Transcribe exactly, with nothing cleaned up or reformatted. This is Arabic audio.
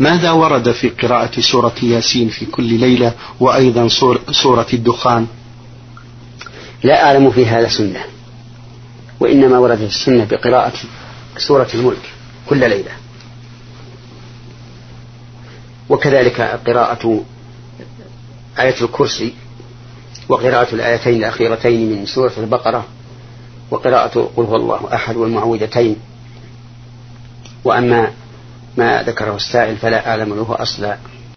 ماذا ورد في قراءة سورة ياسين في كل ليلة وأيضا سورة الدخان؟ لا أعلم في هذا سنة، وإنما وردت السنة بقراءة سورة الملك كل ليلة، وكذلك قراءة آية الكرسي، وقراءة الآيتين الأخيرتين من سورة البقرة، وقراءة قل هو الله أحد والمعوذتين. وأما ما ذكره السائل فلا أعلم له أصلا.